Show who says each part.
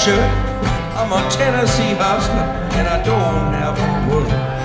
Speaker 1: shirt. I'm a Tennessee hustler and I don't have a word.